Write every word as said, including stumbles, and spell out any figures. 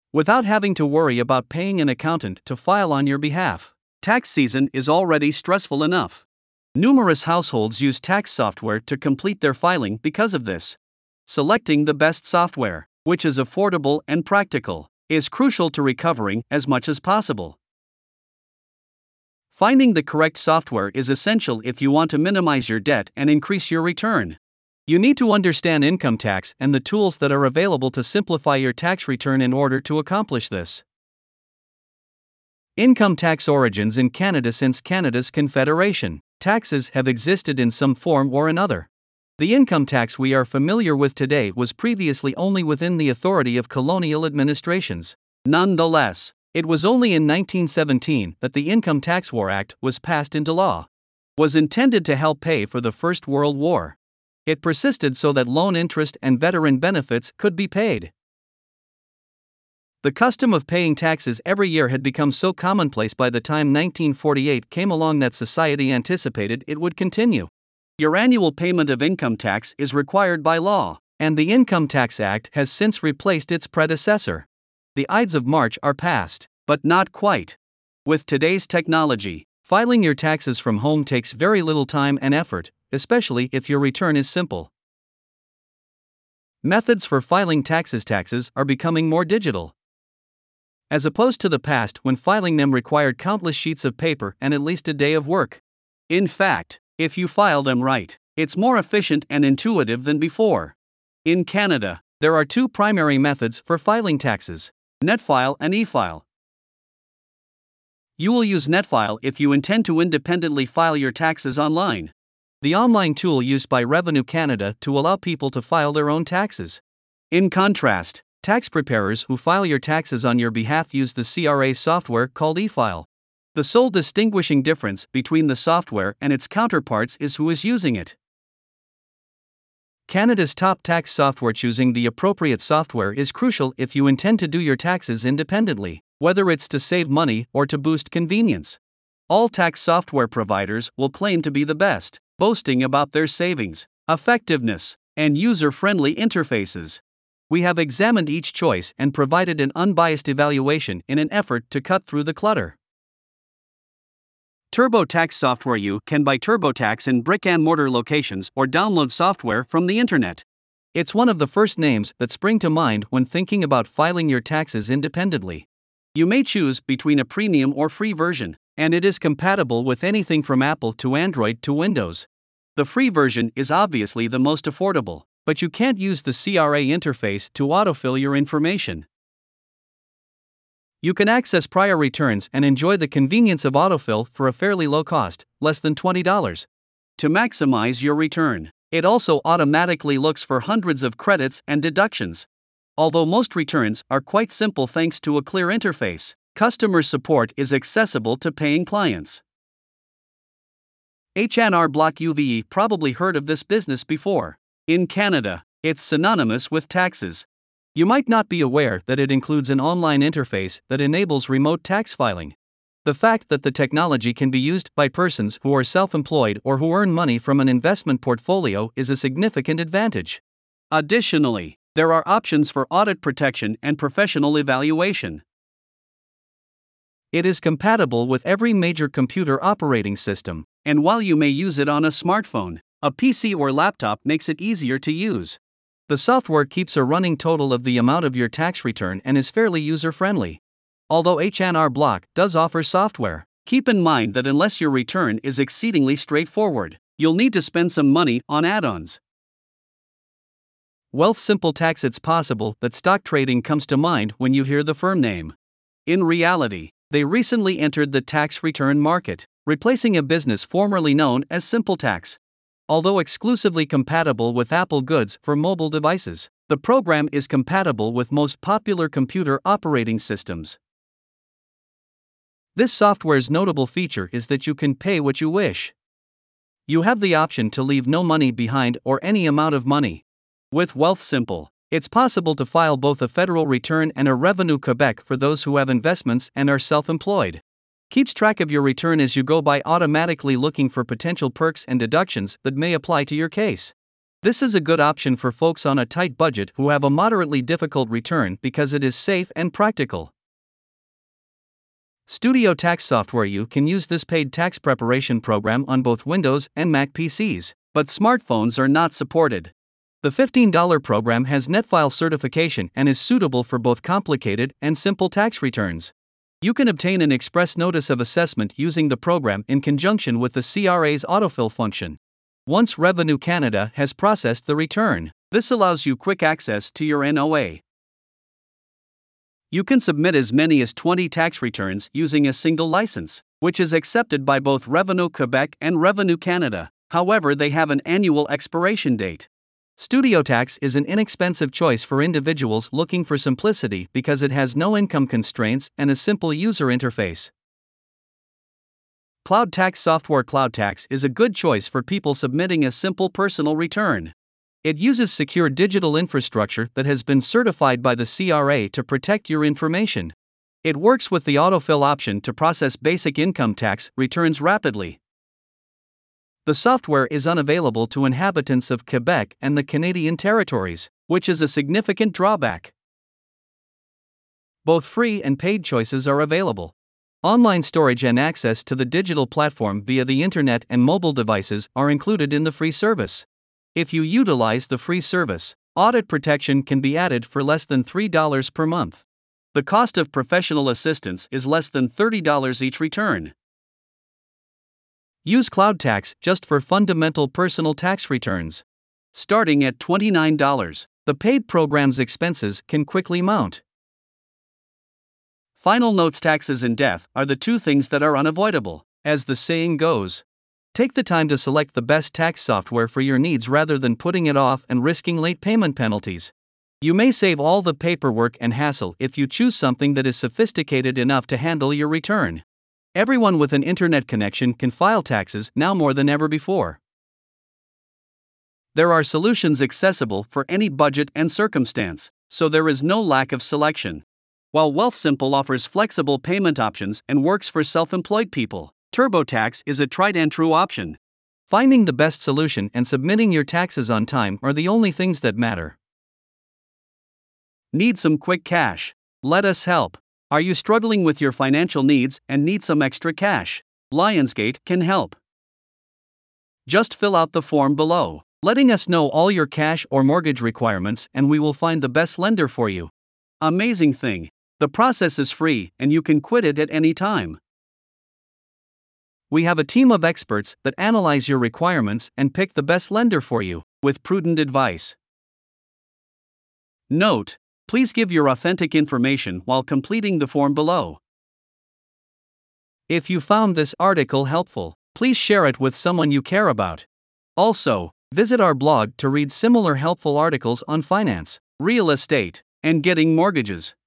without having to worry about paying an accountant to file on your behalf. Tax season is already stressful enough. Numerous households use tax software to complete their filing because of this. Selecting the best software, which is affordable and practical, is crucial to recovering as much as possible. Finding the correct software is essential if you want to minimize your debt and increase your return. You need to understand income tax and the tools that are available to simplify your tax return in order to accomplish this. Income tax origins in Canada. Since Canada's Confederation, taxes have existed in some form or another. The income tax we are familiar with today was previously only within the authority of colonial administrations. Nonetheless, it was only in nineteen seventeen that the Income Tax War Act was passed into law. It was intended to help pay for the First World War. It persisted so that loan interest and veteran benefits could be paid. The custom of paying taxes every year had become so commonplace by the time nineteen forty-eight came along that society anticipated it would continue. Your annual payment of income tax is required by law, and the Income Tax Act has since replaced its predecessor. The Ides of March are past, but not quite. With today's technology, filing your taxes from home takes very little time and effort, especially if your return is simple. Methods for filing taxes. Taxes are becoming more digital, as opposed to the past when filing them required countless sheets of paper and at least a day of work. In fact, if you file them right, it's more efficient and intuitive than before. In Canada, there are two primary methods for filing taxes: Netfile and eFile. You will use Netfile if you intend to independently file your taxes online, the online tool used by Revenue Canada to allow people to file their own taxes. In contrast, tax preparers who file your taxes on your behalf use the C R A software called eFile. The sole distinguishing difference between the software and its counterparts is who is using it. Canada's top tax software. Choosing the appropriate software is crucial if you intend to do your taxes independently, whether it's to save money or to boost convenience. All tax software providers will claim to be the best, boasting about their savings, effectiveness, and user-friendly interfaces. We have examined each choice and provided an unbiased evaluation in an effort to cut through the clutter. TurboTax software. You can buy TurboTax in brick-and-mortar locations or download software from the internet. It's one of the first names that spring to mind when thinking about filing your taxes independently. You may choose between a premium or free version, and it is compatible with anything from Apple to Android to Windows. The free version is obviously the most affordable, but you can't use the C R A interface to autofill your information. You can access prior returns and enjoy the convenience of autofill for a fairly low cost, less than twenty dollars. To maximize your return, it also automatically looks for hundreds of credits and deductions. Although most returns are quite simple thanks to a clear interface, customer support is accessible to paying clients. H and R Block. You've probably heard of this business before. In Canada, it's synonymous with taxes. You might not be aware that it includes an online interface that enables remote tax filing. The fact that the technology can be used by persons who are self-employed or who earn money from an investment portfolio is a significant advantage. Additionally, there are options for audit protection and professional evaluation. It is compatible with every major computer operating system, and while you may use it on a smartphone, a P C or laptop makes it easier to use. The software keeps a running total of the amount of your tax return and is fairly user-friendly. Although H and R Block does offer software, keep in mind that unless your return is exceedingly straightforward, you'll need to spend some money on add-ons. Wealthsimple Tax. It's possible that stock trading comes to mind when you hear the firm name. In reality, they recently entered the tax return market, replacing a business formerly known as SimpleTax. Although exclusively compatible with Apple goods for mobile devices, the program is compatible with most popular computer operating systems. This software's notable feature is that you can pay what you wish. You have the option to leave no money behind or any amount of money. With Wealthsimple, it's possible to file both a federal return and a Revenu Quebec for those who have investments and are self-employed. Keeps track of your return as you go by, automatically looking for potential perks and deductions that may apply to your case. This is a good option for folks on a tight budget who have a moderately difficult return because it is safe and practical. Studio Tax Software. You can use this paid tax preparation program on both Windows and Mac P Cs, but smartphones are not supported. The fifteen dollar program has NetFile certification and is suitable for both complicated and simple tax returns. You can obtain an express notice of assessment using the program in conjunction with the C R A's autofill function. Once Revenue Canada has processed the return, this allows you quick access to your N O A. You can submit as many as twenty tax returns using a single license, which is accepted by both Revenue Quebec and Revenue Canada. However, they have an annual expiration date. StudioTax is an inexpensive choice for individuals looking for simplicity because it has no income constraints and a simple user interface. Cloud Tax Software. Cloud Tax is a good choice for people submitting a simple personal return. It uses secure digital infrastructure that has been certified by the C R A to protect your information. It works with the autofill option to process basic income tax returns rapidly. The software is unavailable to inhabitants of Quebec and the Canadian territories, which is a significant drawback. Both free and paid choices are available. Online storage and access to the digital platform via the internet and mobile devices are included in the free service. If you utilize the free service, audit protection can be added for less than three dollars per month. The cost of professional assistance is less than thirty dollars each return. Use Cloud Tax just for fundamental personal tax returns. Starting at twenty-nine dollars, the paid program's expenses can quickly mount. Final notes: taxes and death are the two things that are unavoidable. As the saying goes, take the time to select the best tax software for your needs rather than putting it off and risking late payment penalties. You may save all the paperwork and hassle if you choose something that is sophisticated enough to handle your return. Everyone with an internet connection can file taxes now more than ever before. There are solutions accessible for any budget and circumstance, so there is no lack of selection. While Wealthsimple offers flexible payment options and works for self-employed people, TurboTax is a tried and true option. Finding the best solution and submitting your taxes on time are the only things that matter. Need some quick cash? Let us help. Are you struggling with your financial needs and need some extra cash? Lionsgate can help. Just fill out the form below, letting us know all your cash or mortgage requirements, and we will find the best lender for you. Amazing thing. The process is free and you can quit it at any time. We have a team of experts that analyze your requirements and pick the best lender for you, with prudent advice. Note: please give your authentic information while completing the form below. If you found this article helpful, please share it with someone you care about. Also, visit our blog to read similar helpful articles on finance, real estate, and getting mortgages.